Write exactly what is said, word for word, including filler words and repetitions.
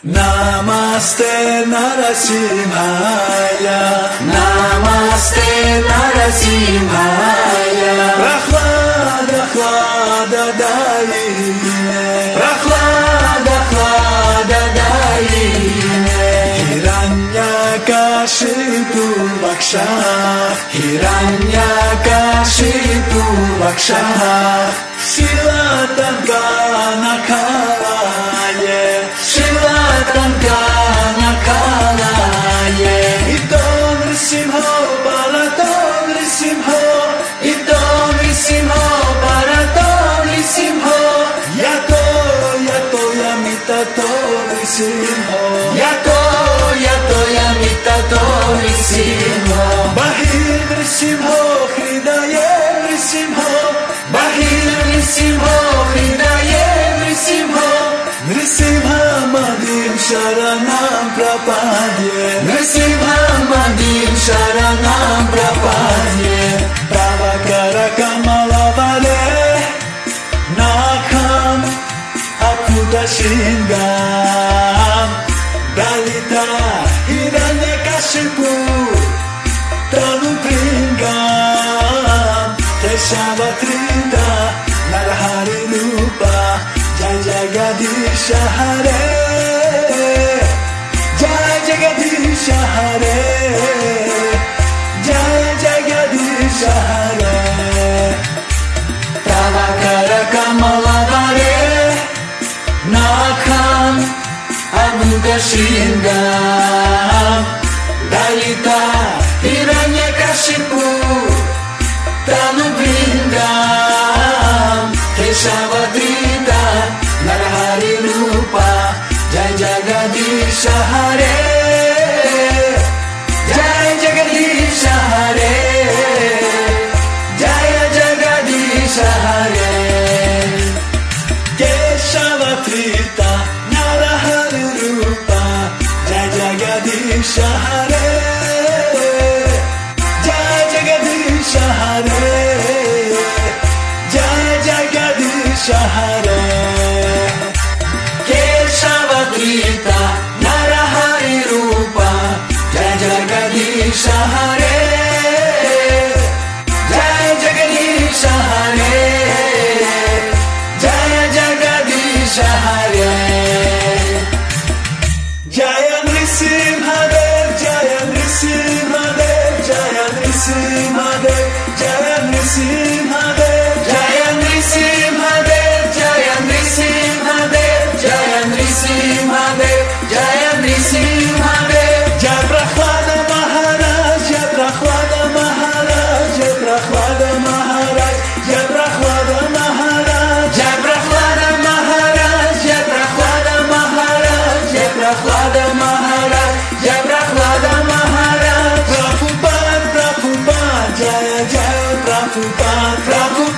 Namaste Narasimhaya, Namaste Narasimhaya, Prachlada Chlada Daine, Prachlada Chlada Daine, Hiranyakashipu Vakshah, Hiranyakashipu Vakshah, Silatan Kanakalaye, Silatan Kanakalaye, Idon Risimho, Balaton Risimho, Idon Risimho, Balaton Risimho, Yato, Yato, Yamitato Risimho, Yato, Yato, Yamitato Risimho, Bahir Risimho, Hridaye Risimho, Bahir Risimho, Hridaye Risimho, Nrisimha Madim Sharanam Prapadye, Nrisimha Madim Sharanam Prapadye, Pravakara Kamalavale, Nakam Akuta Shingam, Dalita Hiranyakashipu, Tanupringam, Teshavatrita, Narahari Rupa, Jai Jagadisha Hare, Jai Jagadisha Hare, Jai Jagadisha Hare, Pravakara Kamalavare, Nakam Amuga Shingam, Dalita Hiranyakashipu, Tanupringam, Keshavadrita, Narahari Rupa, Jai Jagadisha Hare, Jai Jagadisha Hare, Jai Jagadisha Hare, Keshavadrita, Narahari Rupa, Jai Jagadisha Hare, Jai Jagadisha Hare, Jai Jagadisha Hare, Keshavadrita, Narahari Rupa, Jai Jagadisha Hare, Jai Jagadisha Hare, Jai Jagadisha Hare, Jaya Nrisimhadev, Jaya Nrisimhadev, Jaya Nrisimhadev, Jaya Nrisimhadev, Jaya Nrisimhadev, Jaya Nrisimhadev, Jaya Nrisimhadev, Jaya Nrisimhadev, Jai Prachlada Maharaj, Jai Prachlada Maharaj, Jai Prachlada Maharaj, Jai Prachlada Maharaj, Jai Prachlada Maharaj, Jai Prachlada Maharaj, Jai Prachlada Maharaj, Jai Prachlada Maharaj, Prabhupada, Prabhupada, Jaya Jaya Prabhupada, Prabhupada.